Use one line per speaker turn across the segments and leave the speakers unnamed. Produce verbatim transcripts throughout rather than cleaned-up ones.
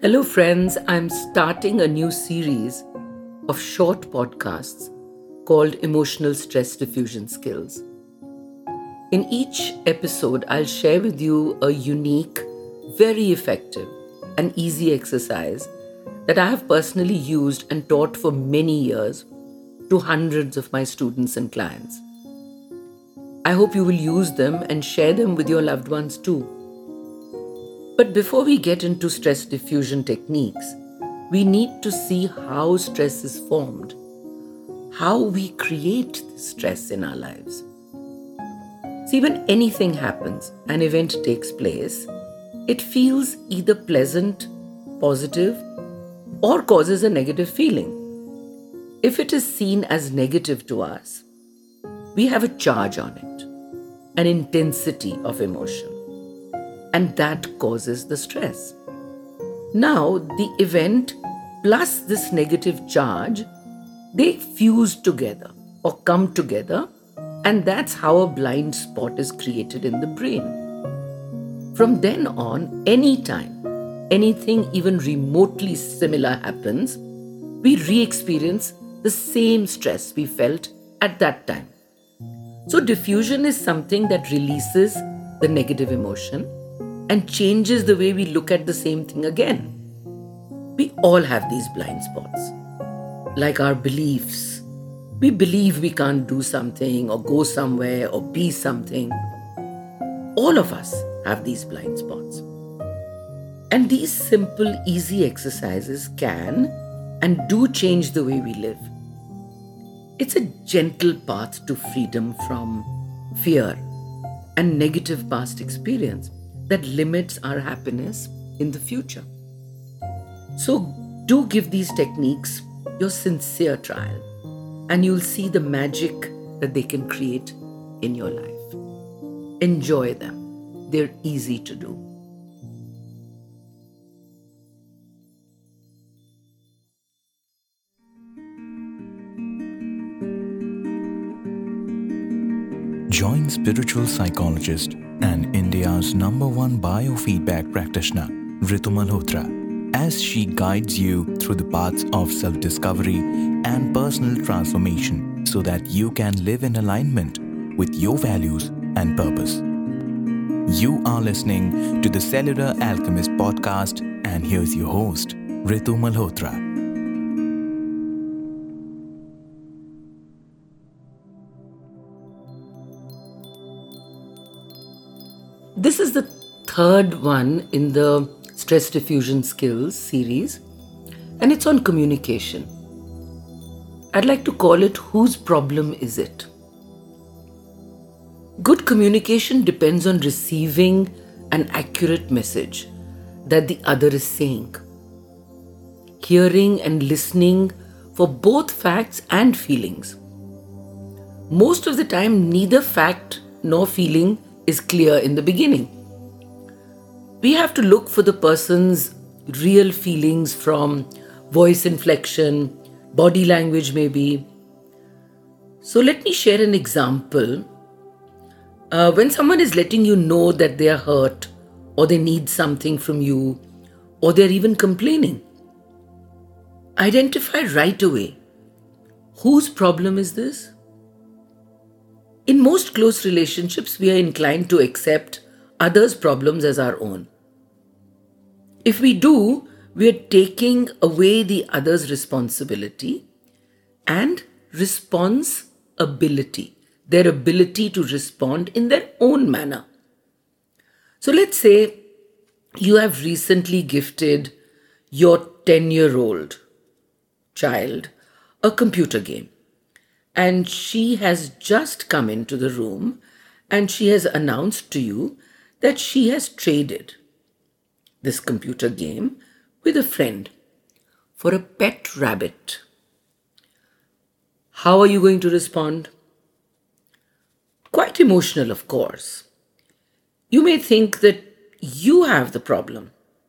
Hello, friends. I'm starting a new series of short podcasts called Emotional Stress Diffusion Skills. In each episode, I'll share with you a unique, very effective, and easy exercise that I have personally used and taught for many years to hundreds of my students and clients. I hope you will use them and share them with your loved ones too. But before we get into stress diffusion techniques, we need to see how stress is formed, how we create this stress in our lives. See, when anything happens, an event takes place, it feels either pleasant, positive, or causes a negative feeling. If it is seen as negative to us, we have a charge on it, an intensity of emotion. And that causes the stress. Now, the event plus this negative charge, they fuse together or come together, and that's how a blind spot is created in the brain. From then on, anytime anything even remotely similar happens, we re-experience the same stress we felt at that time. So diffusion is something that releases the negative emotion and changes the way we look at the same thing again. We all have these blind spots, like our beliefs. We believe we can't do something or go somewhere or be something. All of us have these blind spots. And these simple, easy exercises can and do change the way we live. It's a gentle path to freedom from fear and negative past experience that limits our happiness in the future. So do give these techniques your sincere trial, and you'll see the magic that they can create in your life. Enjoy them. They're easy to do.
Join spiritual psychologist and India's number one biofeedback practitioner, Ritu Malhotra, as she guides you through the paths of self-discovery and personal transformation so that you can live in alignment with your values and purpose. You are listening to the Cellular Alchemist podcast, and here's your host, Ritu Malhotra.
This is the third one in the Stress Diffusion Skills series, and it's on communication. I'd like to call it Whose Problem Is It? Good communication depends on receiving an accurate message that the other is saying, hearing and listening for both facts and feelings. Most of the time, neither fact nor feeling is clear in the beginning. We have to look for the person's real feelings from voice inflection, body language maybe. So let me share an example. Uh, when someone is letting you know that they are hurt or they need something from you or they're even complaining, identify right away, whose problem is this? In most close relationships, we are inclined to accept others' problems as our own. If we do, we are taking away the other's responsibility and responsibility, their ability to respond in their own manner. So let's say you have recently gifted your ten-year-old child a computer game. And she has just come into the room and she has announced to you that she has traded this computer game with a friend for a pet rabbit. How are you going to respond? Quite emotional, of course. You may think that you have the problem.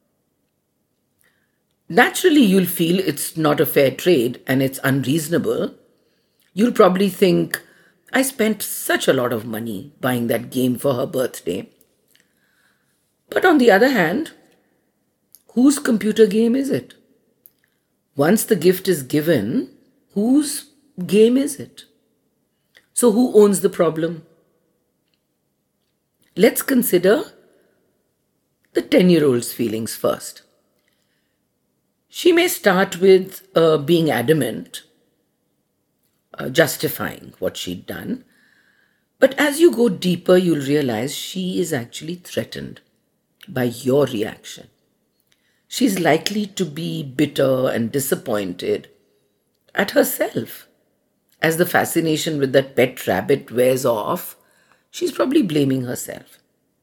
Naturally, you'll feel it's not a fair trade and it's unreasonable. You'll probably think, I spent such a lot of money buying that game for her birthday. But on the other hand, whose computer game is it? Once the gift is given, whose game is it? So who owns the problem? Let's consider the ten-year-old's feelings first. She may start with uh, being adamant, uh, justifying what she'd done. But as you go deeper, you'll realize she is actually threatened by your reaction. She's likely to be bitter and disappointed at herself. As the fascination with that pet rabbit wears off, she's probably blaming herself.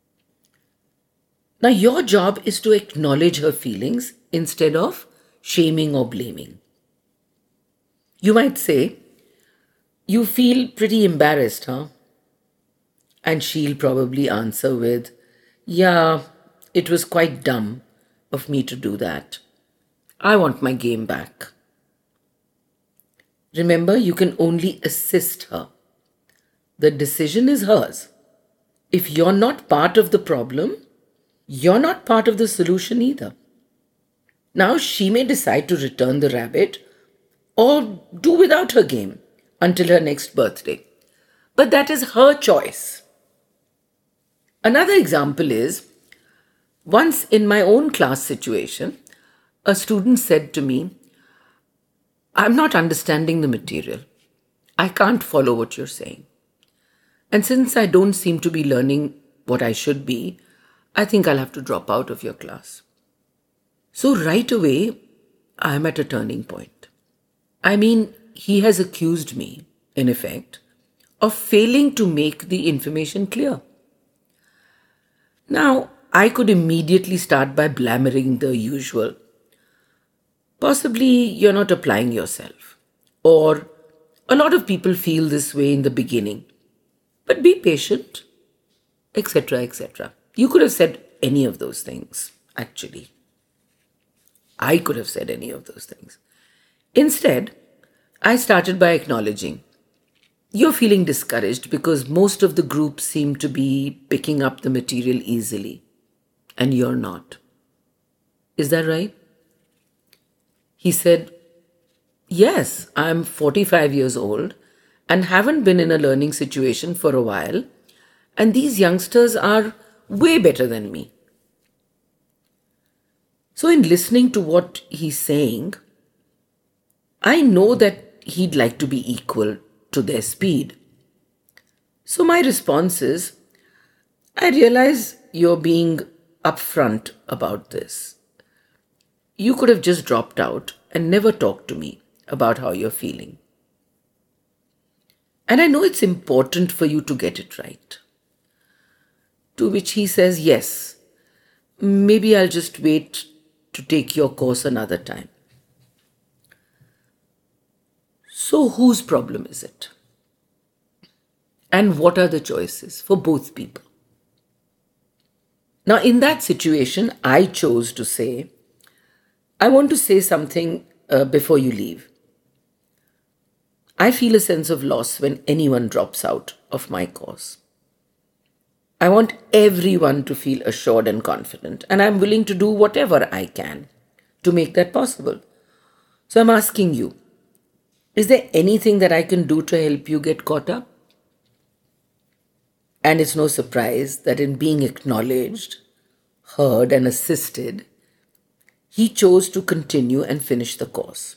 Now, your job is to acknowledge her feelings instead of shaming or blaming. You might say, "You feel pretty embarrassed, huh?" And she'll probably answer with, "Yeah, it was quite dumb of me to do that. I want my game back." Remember, you can only assist her. The decision is hers. If you're not part of the problem, you're not part of the solution either. Now, she may decide to return the rabbit or do without her game until her next birthday. But that is her choice. Another example is, once in my own class situation, a student said to me, "I'm not understanding the material. I can't follow what you're saying. And since I don't seem to be learning what I should be, I think I'll have to drop out of your class." So right away, I'm at a turning point. I mean, he has accused me, in effect, of failing to make the information clear. Now, I could immediately start by blathering the usual. Possibly you're not applying yourself. Or a lot of people feel this way in the beginning. But be patient, et cetera, et cetera. You could have said any of those things, actually. I could have said any of those things. Instead, I started by acknowledging, you're feeling discouraged because most of the group seem to be picking up the material easily, and you're not. Is that right? He said, "Yes, I'm forty-five years old and haven't been in a learning situation for a while, and these youngsters are way better than me." So in listening to what he's saying, I know that he'd like to be equal to their speed. So my response is, I realize you're being upfront about this. You could have just dropped out and never talked to me about how you're feeling. And I know it's important for you to get it right. To which he says, "Yes, maybe I'll just wait to take your course another time." So whose problem is it? And what are the choices for both people? Now, in that situation, I chose to say, "I want to say something uh, before you leave. I feel a sense of loss when anyone drops out of my course. I want everyone to feel assured and confident, and I'm willing to do whatever I can to make that possible. So I'm asking you, is there anything that I can do to help you get caught up?" And it's no surprise that in being acknowledged, heard, and assisted, he chose to continue and finish the course.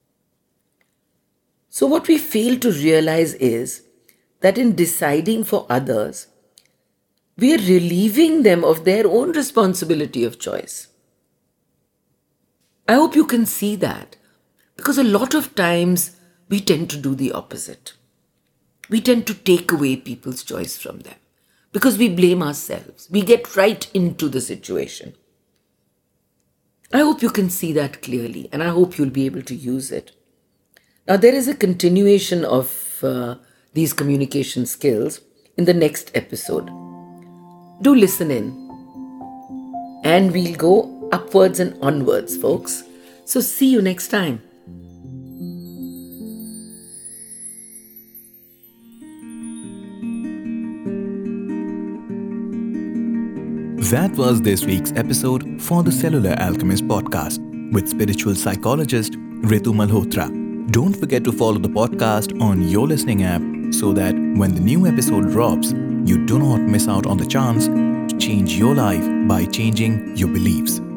So what we fail to realize is that in deciding for others, we are relieving them of their own responsibility of choice. I hope you can see that, because a lot of times we tend to do the opposite. We tend to take away people's choice from them because we blame ourselves. We get right into the situation. I hope you can see that clearly, and I hope you'll be able to use it. Now, there is a continuation of uh, these communication skills in the next episode. Do listen in. And we'll go upwards and onwards, folks. So see you next time.
That was this week's episode for the Cellular Alchemist podcast with spiritual psychologist Ritu Malhotra. Don't forget to follow the podcast on your listening app so that when the new episode drops, you do not miss out on the chance to change your life by changing your beliefs.